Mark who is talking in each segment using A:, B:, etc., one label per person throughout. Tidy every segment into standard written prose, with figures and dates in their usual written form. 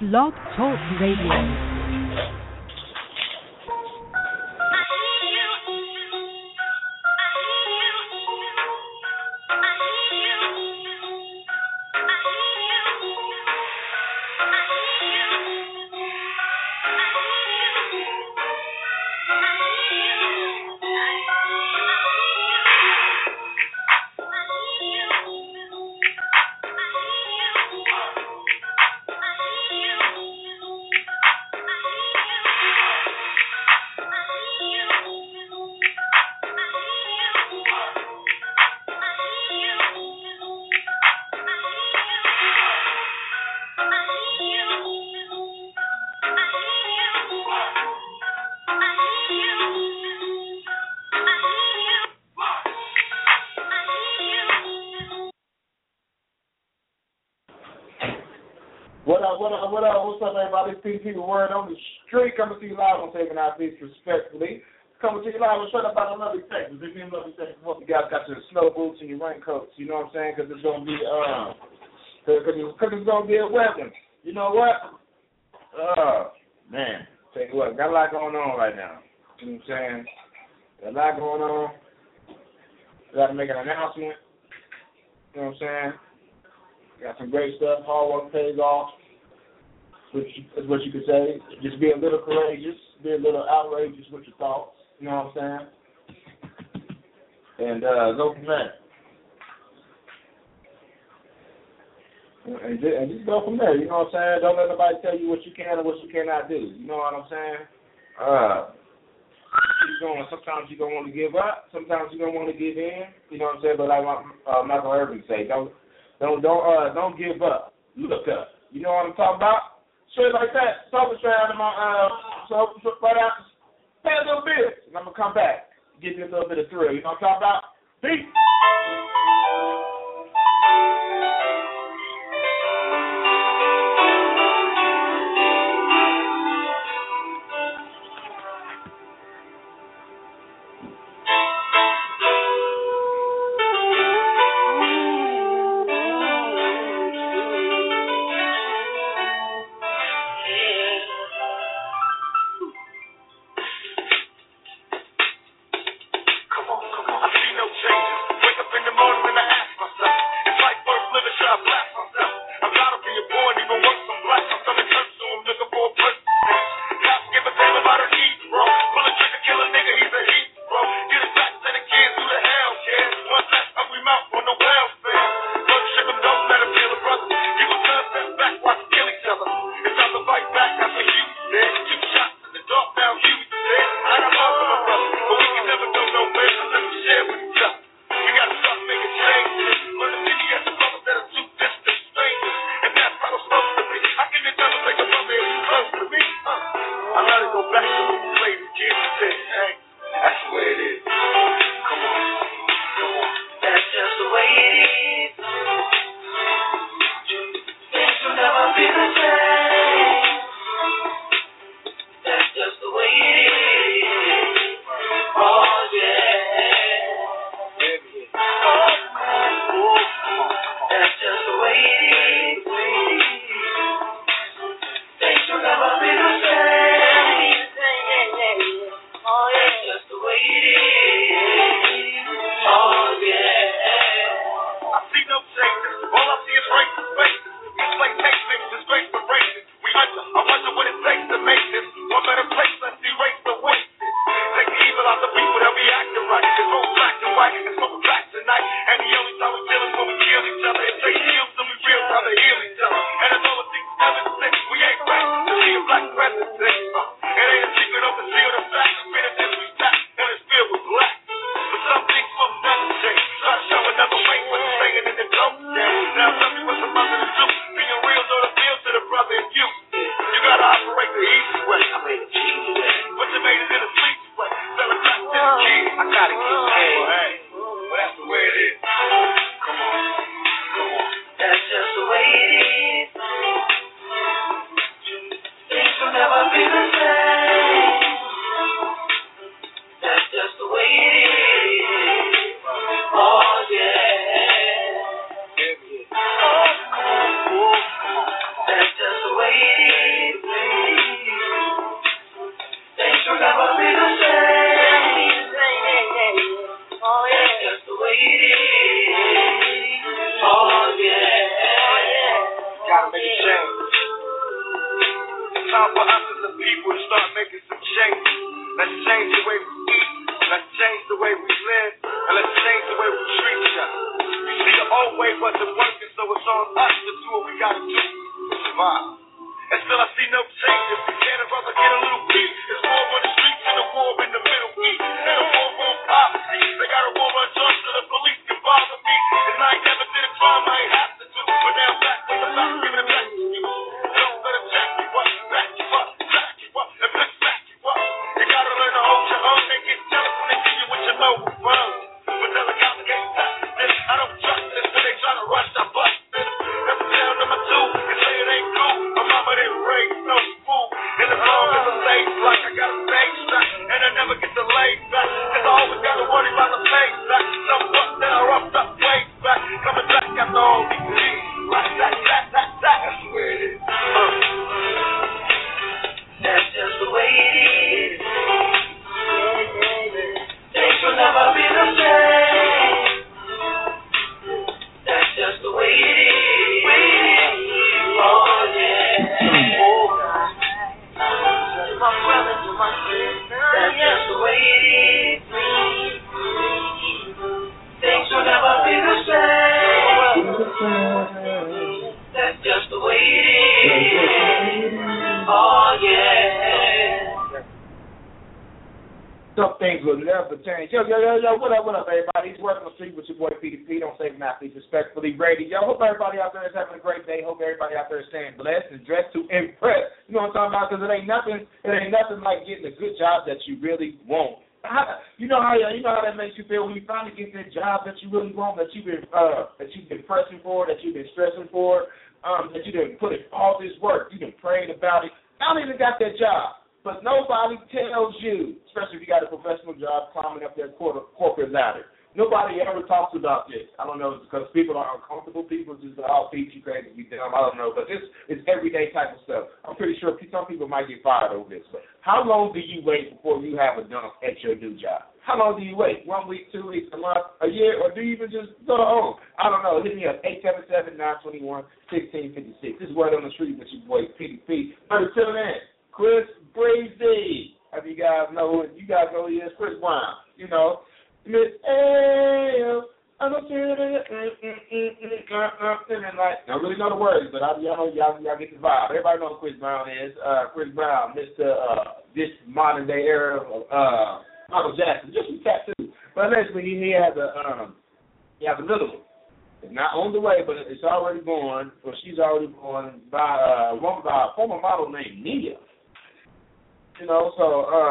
A: Blog Talk Radio.
B: What's up, everybody? PC, the word on the street. Coming to you live on Taking Our Beats respectfully. Coming to you live straight up out of Lovely, Texas. If you're in Lovely, Texas, hope you guys got your snow boots and your raincoats. You know what I'm saying? Because it's gonna be it's gonna be a weapon. You know what? Man, tell you what, got a lot going on right now. You know what I'm saying? Got a lot going on. Got to make an announcement. You know what I'm saying? Got some great stuff. Hard work pays off. Which is what you could say. Just be a little courageous, be a little outrageous with your thoughts. You know what I'm saying? And go from there. And just go from there. You know what I'm saying? Don't let nobody tell you what you can or what you cannot do. You know what I'm saying? Sometimes you're gonna want to give up. Sometimes you're gonna want to give in. You know what I'm saying? But like Michael Irvin say, don't give up. Look up. You know what I'm talking about? Straight like that. So straight out of my right out. Pay a little bit, and I'm gonna come back, give you a little bit of thrill. You know what I'm talking about? Peace.
C: All I see is racist faces. Exploitation, disgraceful. gotta make a change. It's time for us as a people to start making some changes. Let's change the way we eat. Let's change the way we live. And let's change the way we treat each other. You see, the old way wasn't working, so it's on us to do what we gotta do to survive. And still I see no changes. Can a brother get a little peace? There's war on the streets and a war in the Middle East. And a war on poverty. They got a war on drugs so the police can bother me. And I ain't never did a crime I ain't have to do. But now I'm back with the back, giving it back to you. Don't let them jack you up, back you up, back you up, and back you up. You gotta learn to hold your own. They get jealous when they see you with your mouth wrong. But tell the cops can't touch this. I don't trust this. When they try to rush, I bust this. That's down number 2. You say it ain't cool. My mama didn't raise no fool. And as long as I'm safe, like I got a stage strap, and I never get to lay back. Cause I always gotta worry about the face back. Some fuck that I roughed up way back. Coming back after all these years. Like that. That's the way it is. That's just the way it is. Things will never be the same. That's just the way it is. Oh yeah. To my brother, to my sister, that's just the way it is. Things will never be the same. That's just the way it is. Oh yeah.
B: Some things will never change. Yo, what up, everybody? It's Working the Street with your boy PDP. Don't say not, please, respectfully, Brady. Yo, hope everybody out there is having a great day. Hope everybody out there is staying blessed and dressed to impress. You know what I'm talking about? Because it ain't nothing like getting a good job that you really want. You know how that makes you feel when you finally get that job that you really want, that you've been pressing for, that you've been stressing for, that you done put in all this work, you done prayed about it. I don't even got that job. But nobody tells you, especially if you got a professional job climbing up that corporate ladder. Nobody ever talks about this. I don't know, it's because people are uncomfortable. People just all teach you crazy, you dumb. I don't know. But this is everyday type of stuff. I'm pretty sure some people might get fired over this. But how long do you wait before you have a dump at your new job? How long do you wait? 1 week, 2 weeks, a month, a year, or do you even just go home? I don't know. Hit me up, 877-921-1656. This is Word on the Street with your boy PDP. But until then, Chris Breezy. If you guys know who he is, Chris Brown. You know, Miss A. I don't see it. I don't really know the words, but y'all get the vibe. Everybody knows who Chris Brown is. Chris Brown, this modern day era of Michael Jackson, just some tattoos. But basically, he has a little one. It's not on the way, but it's already born. Or she's already born by a former model named Nia. You know, so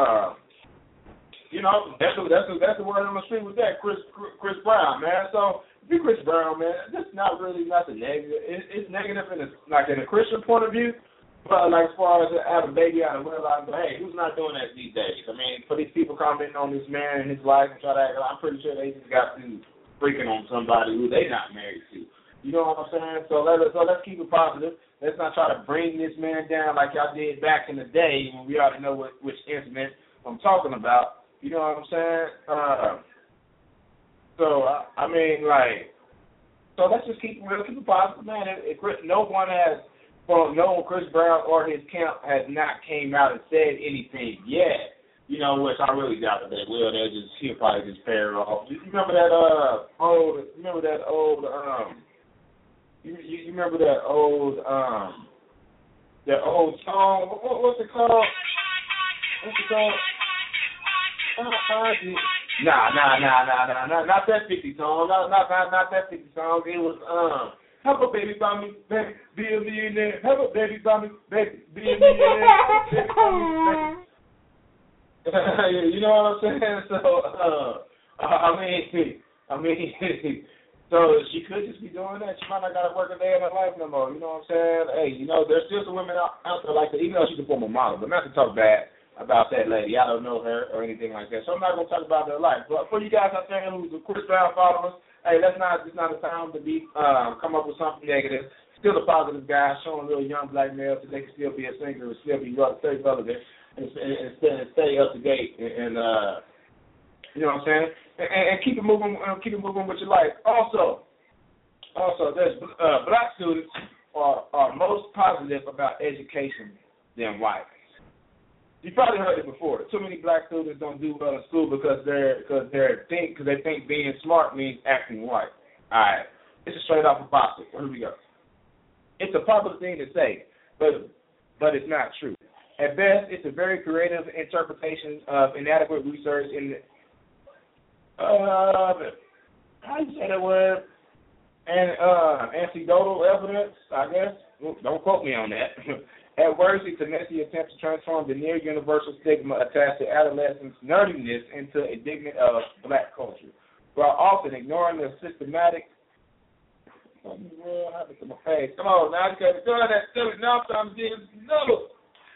B: that's the word on the street with that, Chris Brown, man. So be Chris Brown, man. That's not really nothing negative. It's negative in a Christian point of view, but like as far as having a baby out of wedlock, but hey, who's not doing that these days? I mean, for these people commenting on this man and his life and try to act, I'm pretty sure they just got to freaking on somebody who they not married to. You know what I'm saying? So let's keep it positive. Let's not try to bring this man down like y'all did back in the day when we already know which incident I'm talking about. You know what I'm saying? So let's just keep it positive, man. No one Chris Brown or his camp has not came out and said anything yet. You know, which I really doubt that they will. He'll probably just pair it off. You remember that old You remember that old song? What's it called? Nah, not that 50 song. Not that 50 song. It was have a baby by me, baby, be a millionaire. Have a baby by me, baby, be a millionaire. Baby by me, baby. You know what I'm saying? So I mean. So she could just be doing that. She might not got to work a day in her life no more. You know what I'm saying? Hey, there's still some women out there like that, even though she's a former model. But not to talk bad about that lady. I don't know her or anything like that. So I'm not going to talk about her life. But for you guys out there who's a Chris Brown followers, hey, it's not a time to be come up with something negative. Still a positive guy, showing little young black males that they can still be a singer and still be stay relevant and stay up to date and you know what I'm saying? And keep it moving with your life. Also, there's black students are most positive about education than whites. You probably heard it before. Too many black students don't do well in school because they think being smart means acting white. All right, this is straight off of Boston. Here we go. It's a popular thing to say, but it's not true. At best, it's a very creative interpretation of inadequate research in how you say that word? And anecdotal evidence, I guess. Don't quote me on that. At worst, it's a messy attempt to transform the near-universal stigma attached to adolescents' nerdiness into a indignant of black culture, while often ignoring the systematic. Come on, now you got to do that. Now I'm getting another.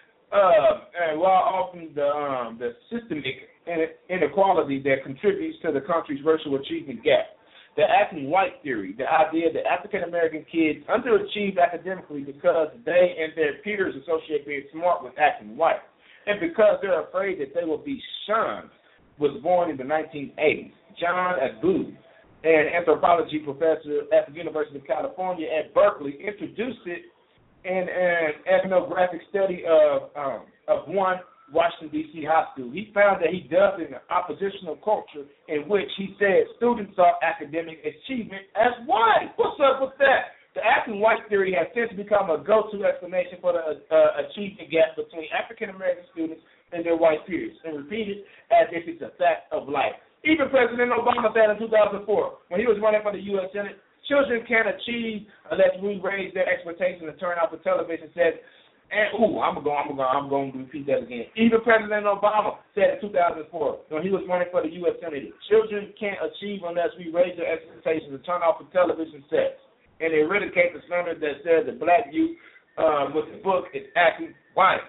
B: And while often the systemic inequality that contributes to the country's racial achievement gap. The acting white theory, the idea that African-American kids underachieve academically because they and their peers associate being smart with acting white, and because they're afraid that they will be shunned, was born in the 1980s. John Abboud, an anthropology professor at the University of California at Berkeley, introduced it in an ethnographic study of one Washington, D.C. high school. He found that he dubbed an oppositional culture in which he said students saw academic achievement as white. What's up with that? The acting white theory has since become a go-to explanation for the achievement gap between African-American students and their white peers, and repeated as if it's a fact of life. Even President Obama said in 2004, when he was running for the U.S. Senate, children can't achieve unless we raise their expectations and turn off the television set. And I'm going to repeat that again. Even President Obama said in 2004, when he was running for the U.S. Senate, children can't achieve unless we raise their expectations and turn off the television sets. And eradicate the standard that says that black youth with the book is acting white.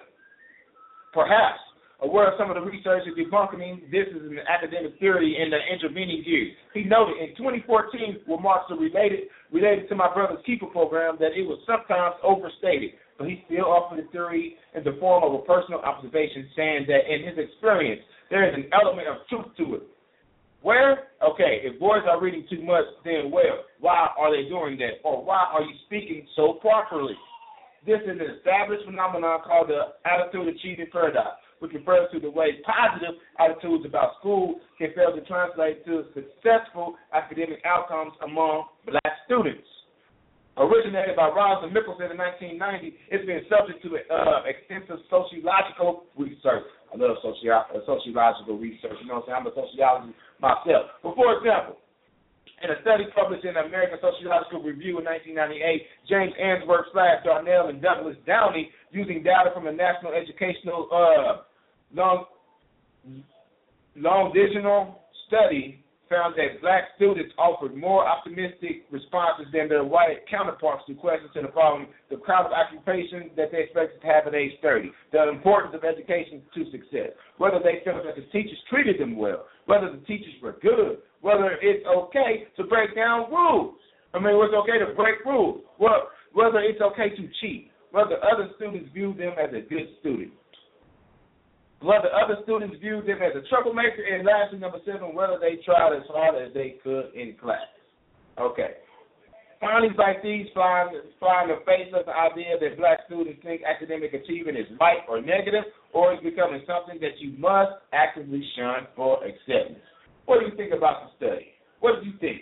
B: Perhaps aware of some of the research and debunking this is an academic theory in the intervening years. He noted in 2014 remarks related to my brother's Keeper program that it was sometimes overstated. But he still offered the theory in the form of a personal observation, saying that in his experience, there is an element of truth to it. Where? Okay, if boys are reading too much, then well, why are they doing that? Or why are you speaking so properly? This is an established phenomenon called the attitude achieving paradox, which refers to the way positive attitudes about school can fail to translate to successful academic outcomes among black students. Originated by Rosalind Mickelson in 1990, it's been subject to extensive sociological research. I love sociological research. You know what I'm saying? I'm a sociologist myself. But for example, in a study published in the American Sociological Review in 1998, James Answorth, Darnell, and Douglas Downey, using data from a national educational longitudinal study, found that black students offered more optimistic responses than their white counterparts to questions to the following: the kind of occupation that they expected to have at age 30, the importance of education to success, whether they felt that the teachers treated them well, whether the teachers were good, whether it's okay to break down rules. It's okay to break rules. Whether it's okay to cheat, whether other students view them as a good student, whether other students viewed them as a troublemaker, and lastly, number 7, whether they tried as hard as they could in class. Okay. Findings like these fly in the face of the idea that black students think academic achievement is white or negative, or is becoming something that you must actively shun for acceptance. What do you think about the study? What do you think?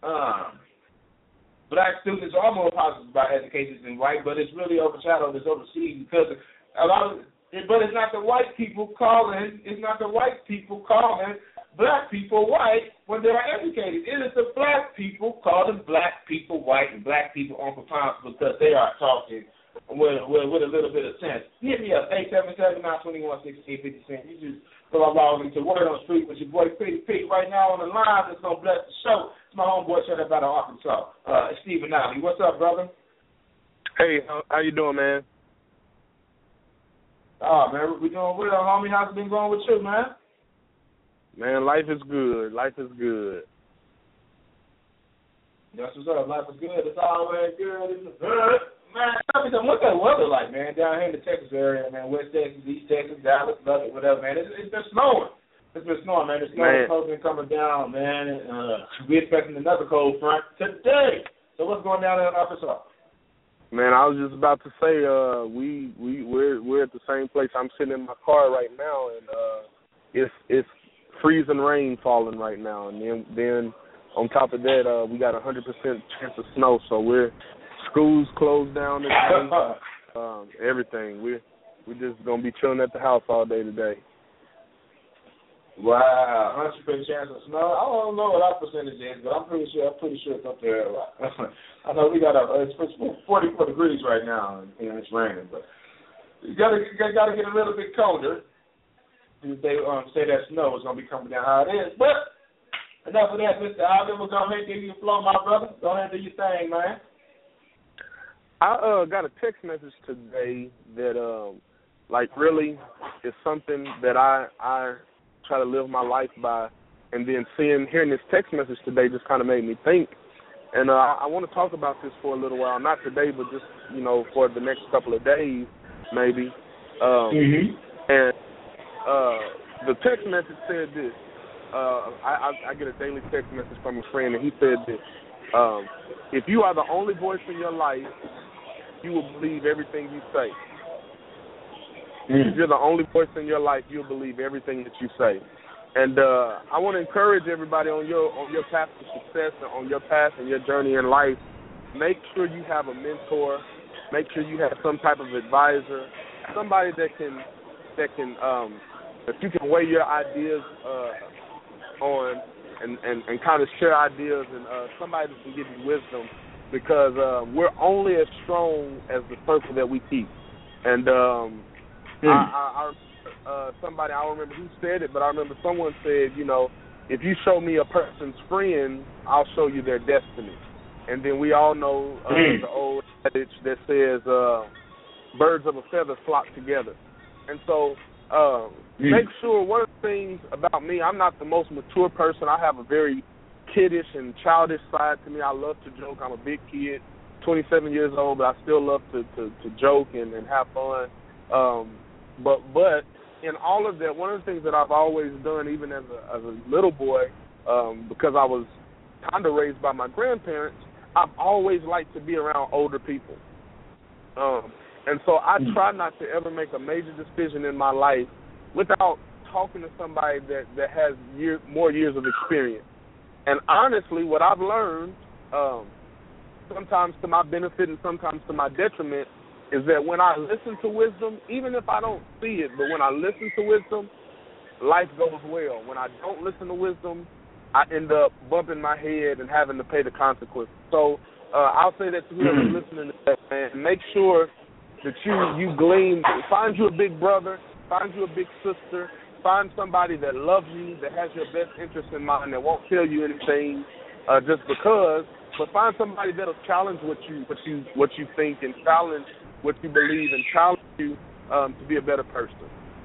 B: Black students are more positive about education than white, but it's really overshadowed, it's overseen because but it's not the white people calling black people white when they are educated. It is the black people calling black people white and black people on preponderance because they are talking with a little bit of sense. Hit me up, 877-921-6850. You just go along into Word on the Street with your boy Petey Pete right now on the line that's going to bless the show. It's my homeboy shut up out of Arkansas. It's Stephen Nolly. What's up, brother?
D: Hey, how you doing, man?
B: Oh, man, we doing well, homie. How's it been going with you, man?
D: Man, life is good. Life is good.
B: That's what's up. Life is good. It's always good. It's good. Man, what's that weather like, man, down here in the Texas area, man? West Texas, East Texas, Dallas, Lubbock, whatever, man. It's been snowing. It's been snowing, man. The snow's been coming down, man. We're expecting another cold front today. So what's going down there in Arkansas?
D: Man, I was just about to say, we're at the same place. I'm sitting in my car right now, and it's freezing rain falling right now, and then on top of that, we got 100% chance of snow. So school's closed down today. Everything. We're just gonna be chilling at the house all day today.
B: Wow, 100% chance of snow. I don't know what our percentage is, but I'm pretty sure it's up there. I know we got it's 44 degrees right now, and it's raining, but you gotta get a little bit colder. They say that snow is gonna be coming down how it is. But enough of that, Mr. Alvin. We're gonna give you the floor, my brother. Go ahead and do your thing, man.
D: I got a text message today that really is something that I try to live my life by, and then hearing this text message today just kind of made me think. And I want to talk about this for a little while, not today, but just, for the next couple of days, maybe. And the text message said this. I get a daily text message from a friend, and he said this. If you are the only voice in your life, you will believe everything you say. If you're the only voice in your life, you'll believe everything that you say. And I want to encourage everybody on your path to success and on your path and your journey in life, make sure you have a mentor, make sure you have some type of advisor, somebody that you can weigh your ideas on and kind of share ideas, and somebody that can give you wisdom, because we're only as strong as the circle that we keep. And I somebody, I don't remember who said it, but I remember someone said, if you show me a person's friend, I'll show you their destiny. And then we all know the old adage that says birds of a feather flock together. And so make sure, one of the things about me, I'm not the most mature person. I have a very kiddish and childish side to me. I love to joke. I'm a big kid, 27 years old, but I still love to joke and have fun. But in all of that, one of the things that I've always done, even as a little boy, because I was kind of raised by my grandparents, I've always liked to be around older people. And so I try not to ever make a major decision in my life without talking to somebody that has more years of experience. And honestly, what I've learned, sometimes to my benefit and sometimes to my detriment, is that when I listen to wisdom, even if I don't see it, but when I listen to wisdom, life goes well. When I don't listen to wisdom, I end up bumping my head and having to pay the consequences. So I'll say that to whoever's listening to that, man. Make sure that you glean, find you a big brother, find you a big sister, find somebody that loves you, that has your best interest in mind, that won't tell you anything just because, but find somebody that'll challenge what you think and challenge what you believe and challenge you to be a better person.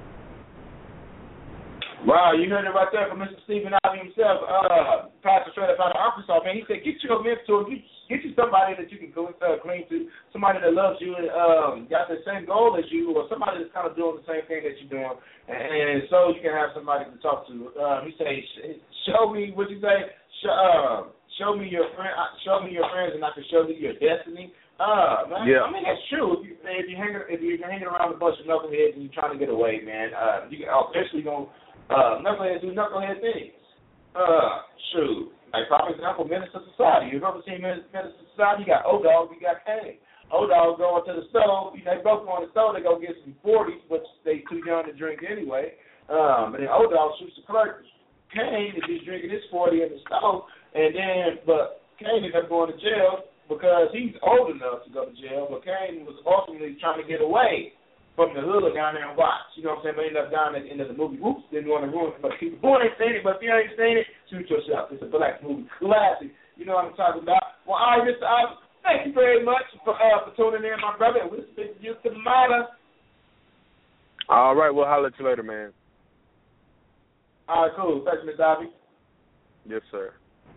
B: Wow, you heard it right there from Mr. Stephen Ivey himself, Pastor straight up out of Arkansas, man. He said, get you a mentor, get you somebody that you can cling to, somebody that loves you and got the same goal as you, or somebody that's kind of doing the same thing that you're doing, and so you can have somebody to talk to. He said, show me, what you say, show me your friends, and I can show you your destiny. Man, yeah. I mean, that's true. If you're hanging around a bunch of knuckleheads and you're trying to get away, man, you eventually going to knuckleheads do knucklehead things. Shoot. Like, for example, Minister Society. You've ever seen Minister Society? You got O-Dog, you got Kane. O-Dog going to the stove. They both go on the stove. They go get some 40s, but they too young to drink anyway. And then O-Dog shoots the clerk. Kane is just drinking his 40 in the stove. But Kane ended up going to jail because he's old enough to go to jail. But Kane was ultimately trying to get away from the hood down there and watch. You know what I'm saying? But ended up down at the end of the movie. Whoops, didn't want to ruin it. But people who ain't seen it, but if you ain't seen it, shoot yourself. It's a black movie. Classic. You know what I'm talking about? Well, all right, Mr. Ivey, thank you very much for tuning in, my brother. We'll speak to you tomorrow.
D: All right, we'll holler at you later, man.
B: All right, cool. Thanks, Mr. Ivey.
D: Yes, sir.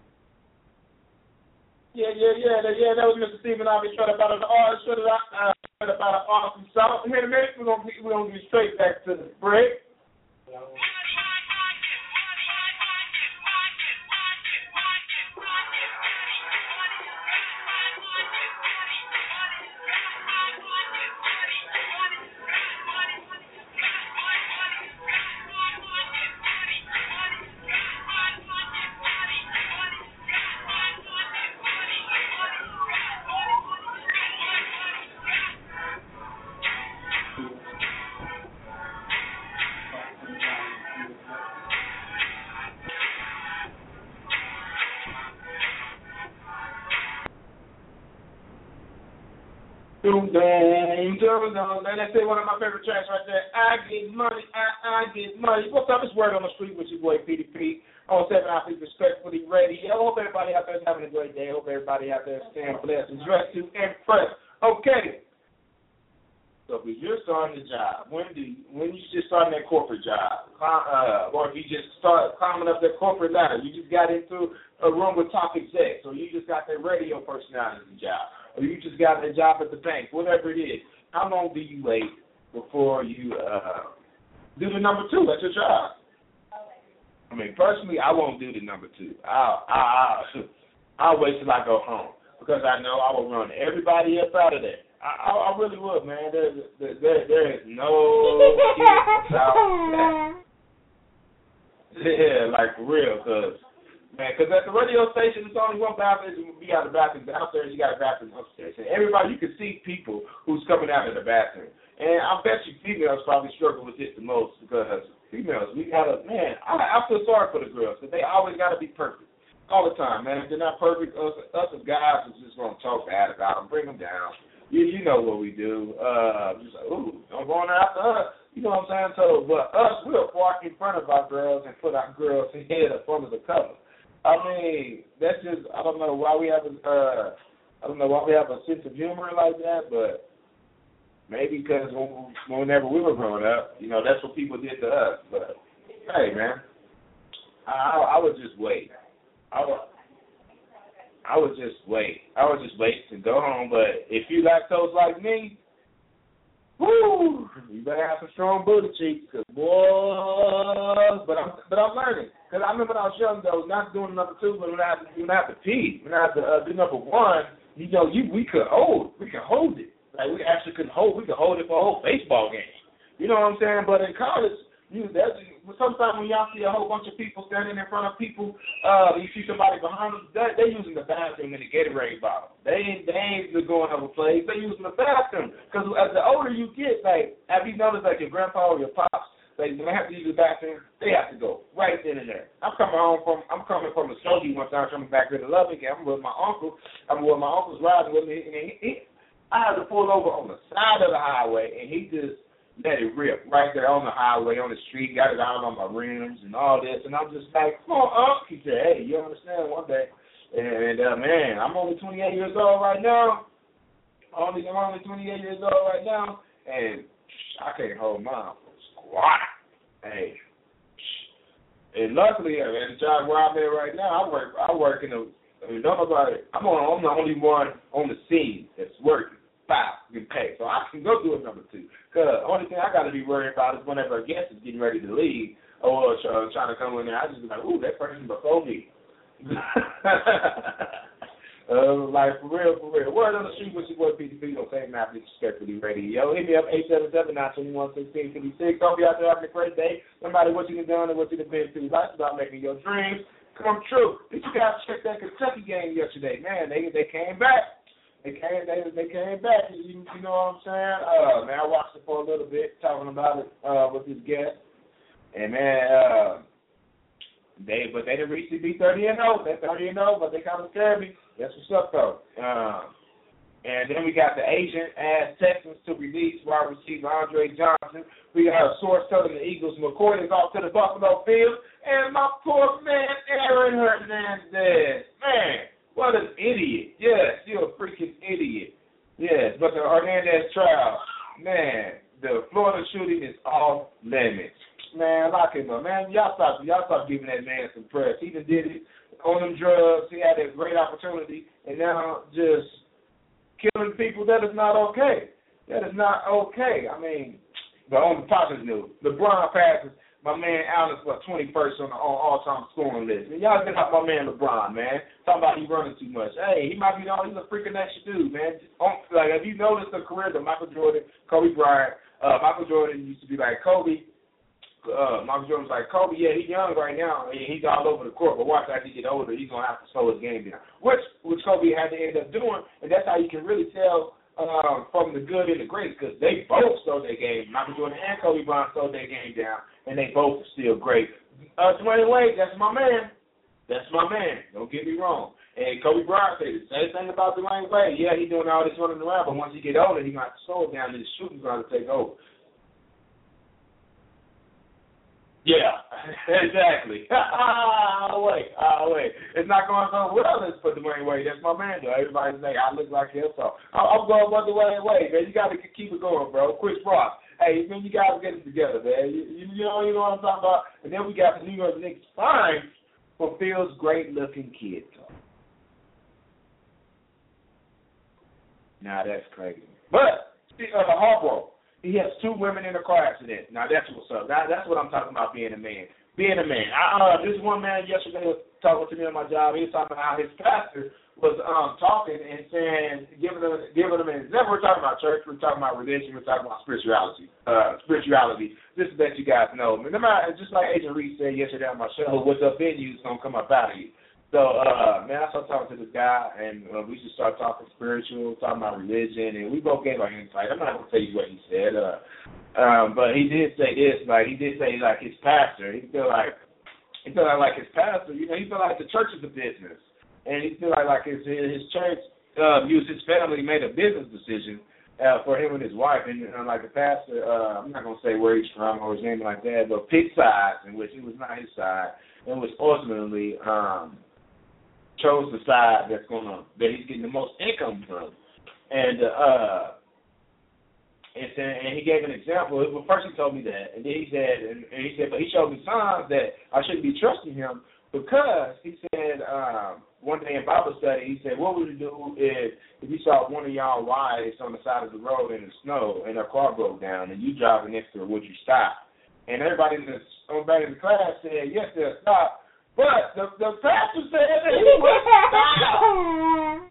B: Yeah. That was Mr. Stephen Ivey, straight up out of Arkansas. Here in a minute, we're gonna get straight back to the break. Doom, doom, doom, doom. Man, that's one of my favorite tracks right there. I get money, I get money. What's up? It's Word on the Street with your boy PDP on 7 Athletes Respectfully Radio. Hope everybody out there is having a great day. Hope everybody out there is staying blessed and dressed to impress. Okay. So if you're starting a job, when you just starting that corporate job, or if you just start climbing up that corporate ladder, you just got into a room with top execs, or you just got that radio personality job, or you just got a job at the bank, whatever it is, how long do you wait before you do the number 2 at your job? I mean, personally, I won't do the number 2. I'll wait till I go home because I know I will run everybody up out of there. I really would, man. There is no excuse about that. Yeah, like for real, because at the radio station, it's only one bathroom. You be out of the bathroom downstairs, you got a bathroom upstairs. And everybody, you can see people who's coming out of the bathroom. And I bet you females probably struggle with this the most because females, we gotta, man, I feel sorry for the girls because they always got to be perfect all the time, man. If they're not perfect, us as guys is just going to talk bad about them, bring them down. You know what we do. Just like, ooh, don't go on after us. You know what I'm saying? So, but us, we'll walk in front of our girls and put our girls' head up under the cover. I mean, that's just, I don't know why we have a sense of humor like that, but maybe because whenever we were growing up, you know, that's what people did to us. But hey, man, I would just wait. I would just wait. And go home. But if you lactose like me, whoo, you better have some strong booty cheeks, cause boy. But I'm learning. Cause I remember when I was young though, not doing number 2, but when I have to pee, when I have to do number 1, you know, we could hold it. Like we actually could hold. We could hold it for a whole baseball game. You know what I'm saying? But in college, sometimes when y'all see a whole bunch of people standing in front of people, you see somebody behind them, they're using the bathroom in the Gatorade bottle. They ain't going over plays. They're using the bathroom. Because as the older you get, like, have you noticed, like, your grandpa or your pops, like, when they have to use the bathroom, they have to go right then and there. I'm coming from a Skokie one time, coming back here to Lubbock, and I'm with my uncle. My uncle's riding with me, and I had to pull over on the side of the highway, and he just let it rip right there on the highway, on the street, got it out on my rims and all this. And I'm just like, come on, Unc. He said, hey, you understand one day. And, man, I'm only 28 years old right now. I'm only 28 years old right now. And I can't hold mine for squat. Hey. And luckily, at the job where I'm at right now, I work in don't know about it. I'm the only one on the scene that's working. 5 get paid. So I can go do a number 2. Because the only thing I got to be worried about is whenever a guest is getting ready to leave or trying to come in there, I just be like, ooh, that person before me. Like, for real. Word on the Street with your boy PDP on 7 Athletes Respectfully Radio. Hit me up, 877-921-1656. Hope you out there having a great day. No matter what you've done and what you've been through, life's about making your dreams come true. Did you guys check that Kentucky game yesterday? Man, they came back. They came back. You know what I'm saying? Man, I watched it for a little bit, talking about it with his guest. And man, they didn't reach the 30-0. They're 30-0, but they kind of scared me. That's what's up though. And then we got the agent-ass Texans to release wide receiver Andre Johnson. We got a source telling the Eagles McCoy is off to the Buffalo Bills, and my poor man Aaron Hernandez. Man. What an idiot. Yes, you're a freaking idiot. Yes, but the Hernandez trial, man, the Florida shooting is off limits. Man, lock him up. Man, y'all stop giving that man some press. He done did it on them drugs. He had a great opportunity, and now just killing people, that is not okay. That is not okay. I mean, but on the positive news, LeBron passes my man Allen for 21st on the all-time scoring list. And y'all get out my man LeBron, man. Talking about he running too much. Hey, he might be he's a freaking extra dude, man. Like, if you notice the careers of Michael Jordan, Kobe Bryant, Michael Jordan used to be like Kobe. Michael Jordan's like, Kobe, yeah, he's young right now. He's all over the court, but watch as he get older, he's going to have to slow his game down. Which Kobe had to end up doing, and that's how you can really tell from the good and the great, because they both slowed their game. Michael Jordan and Kobe Bryant slowed their game down, and they both are still great. Dwayne Wade, that's my man. Don't get me wrong. And Kobe Bryant said the same thing about Dwayne Wade. Yeah, he's doing all this running around, but once he get older, he might slow it down and his shooting's going to take over. Yeah, exactly. Wait. It's not going so well as for Dwayne Wade. That's my man, though. Everybody say I look like him, so I'm going with Dwayne Wade, man. You got to keep it going, bro. Chris Ross. Hey, man, you guys get it together, man. You know what I'm talking about? And then we got the New York Knicks fined for Phil's great-looking kid talk. Now, that's crazy. But, Harbaugh, he has 2 women in a car accident. Now, that's what's up. That's what I'm talking about being a man. Being a man. This one man yesterday was talking to me on my job. He was talking about how his pastor was talking and saying, giving them an example. We're talking about church. We're talking about religion. We're talking about spirituality. Just to let you guys know. Just like Agent Reed said yesterday on my show, what's up in you is going to come up out of you. So, man, I started talking to this guy, and we just started talking spiritual, talking about religion, and we both gave our insight. I'm not going to tell you what he said, but he did say this, like his pastor, he feel like his pastor, you know, he feel like the church is a business, and he feel like his church used his family made a business decision for him and his wife, and like the pastor, I'm not going to say where he's from or his name like that, but picked sides in which it was not his side, and was ultimately chose the side that he's getting the most income from, and he gave an example. Well, first he told me that, and then he said, but he showed me signs that I shouldn't be trusting him because he said one day in Bible study he said, what would you do if you saw one of y'all wives on the side of the road in the snow and her car broke down and you driving next to her, would you stop? And everybody in the class said yes, they'll stop. But the pastor said that he would stop.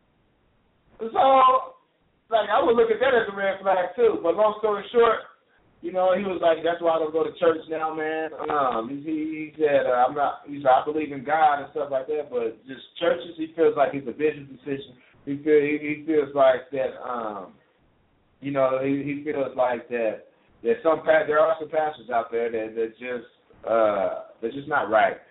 B: So, like, I would look at that as a red flag, too. But long story short, you know, he was like, that's why I don't go to church now, man. He said, I believe in God and stuff like that, but just churches, he feels like it's a business decision. He feels like that, you know, he feels like that there are some pastors out there that just, they're just not right.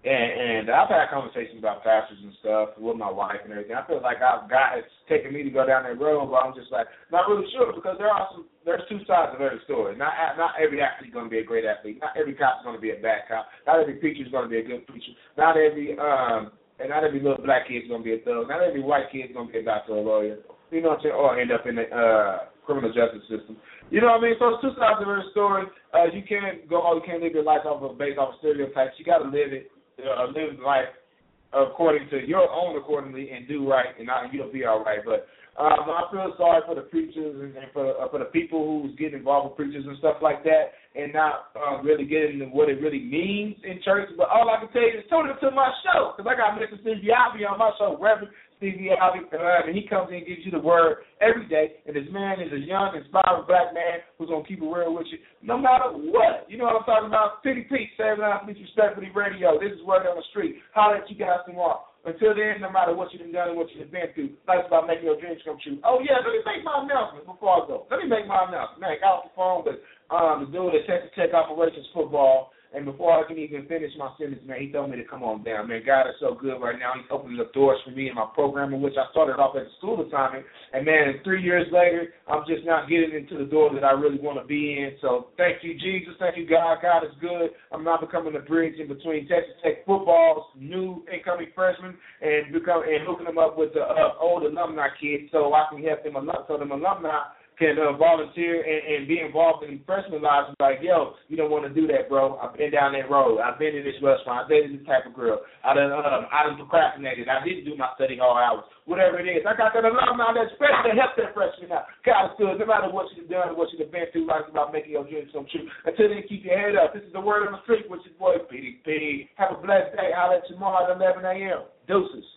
B: And I've had conversations about pastors and stuff with my wife and everything. I feel like God has taken me to go down that road, but I'm just like not really sure because there's 2 sides of every story. Not every athlete is going to be a great athlete. Not every cop is going to be a bad cop. Not every preacher is going to be a good preacher. Not every little black kid is going to be a thug. Not every white kid is going to be a doctor or a lawyer. You know what I'm saying? Or end up in the criminal justice system. You know what I mean? So it's 2 sides of every story. You can't live your life based off of stereotypes. You got to live it. Live life according to your own accordingly and do right, and you'll be all right. But I feel sorry for the preachers and for the people who's getting involved with preachers and stuff like that and not really getting what it really means in church. But all I can tell you is tune into my show because I got Mr. Stevie Ivy on my show, Reverend Stevie Ivy, and he comes in and gives you the word every day. And this man is a young, inspiring black man who's going to keep it real with you no matter what. You know what I'm talking about? Pity Pete, Saving Athletes Respectfully Radio. This is Word on the Street. Holler at you guys tomorrow. Until then, no matter what you've done and what you've been through, life's about making your dreams come true. Oh, yeah, let me make my announcement before I go. Man, I got off the phone with the dude at Texas Tech Operations Football. And before I can even finish my sentence, man, he told me to come on down. Man, God is so good right now. He's opening up doors for me in my program, in which I started off as a school assignment. And, man, 3 years later, I'm just not getting into the door that I really want to be in. So thank you, Jesus. Thank you, God. God is good. I'm now becoming the bridge in between Texas Tech football's new incoming freshmen and hooking them up with the old alumni kids so I can help them, so them alumni can volunteer and be involved in freshman lives. Like, yo, you don't want to do that, bro. I've been down that road. I've been in this restaurant. I've dated this type of girl. I done procrastinated. I didn't do my study hall hours. Whatever it is. I got that alumni that's ready to help that freshman out. God is good. No matter what you've done or what you've been through, life's about making your dreams come true. Until then, keep your head up. This is the Word on the Street with your boy, PDP. Have a blessed day. I'll let you tomorrow at 11 a.m. Deuces.